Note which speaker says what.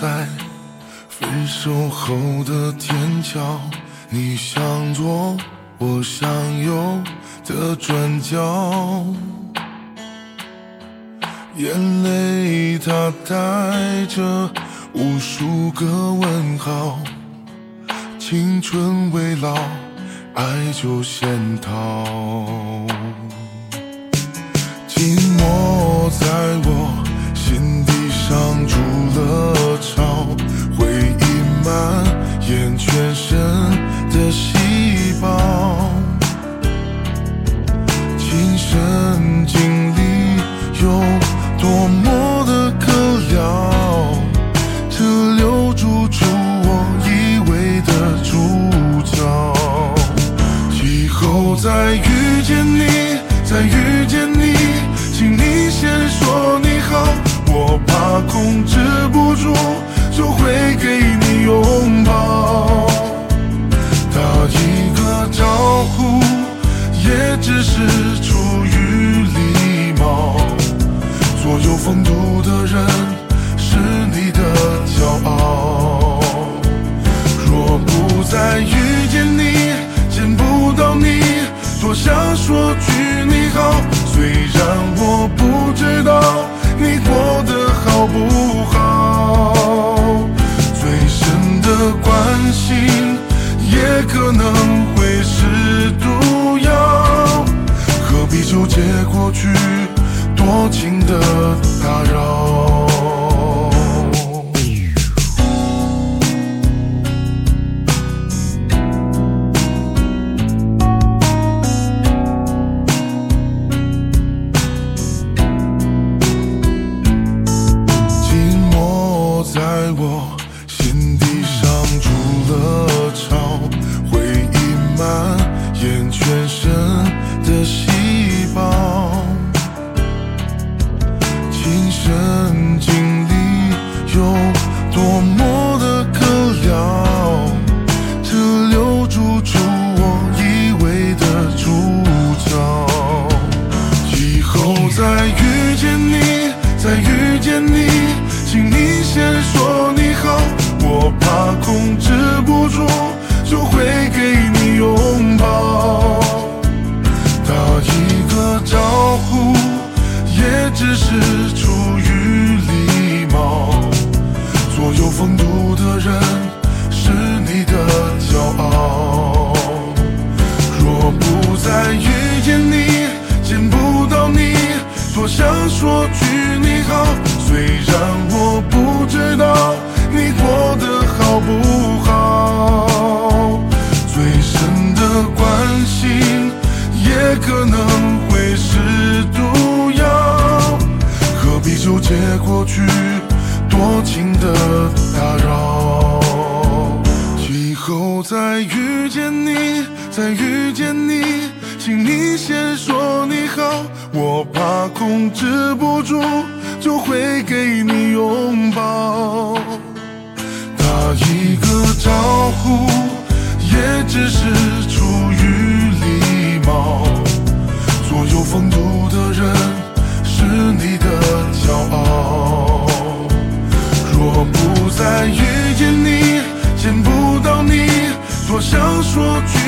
Speaker 1: 在分手后的天桥，你想左我想右的转角，眼泪它带着无数个问号，青春未老，爱就先逃。寂寞在我心底上筑了巢，回忆蔓延全身的细胞，亲身经历有多么的可聊，这留住出我以为的主角。以后再遇见你，再遇见你，请你先说你好，我怕控制不住就会给你拥抱。打一个招呼也只是出于礼貌，所有风度的人是你的骄傲。若不再遇见你，见不到你，多想说句你好，虽然我不知道你过得好不好，最深的关心也可能会是毒药，何必纠结过去多情的打扰。在我心底上筑了巢，回忆蔓延全身的细胞，亲身经历有多么的可聊，这留住出我以为的主角。以后再遇见你，再遇见你，请你先说你好，我怕控制不住就会给你拥抱。打一个招呼也只是出于礼貌，所有风度的人是你的骄傲。若不再遇见你，见不到你，多想说句你好，虽然我不知道你过得好不好，最深的关心也可能会是毒药，何必纠结过去多情的打扰。以后再遇见你，再遇见你，请你先说你好，我怕控制不住就会给你拥抱。打一个招呼也只是出于礼貌，所有风度的人是你的骄傲。若不再遇见你，见不到你，多想说句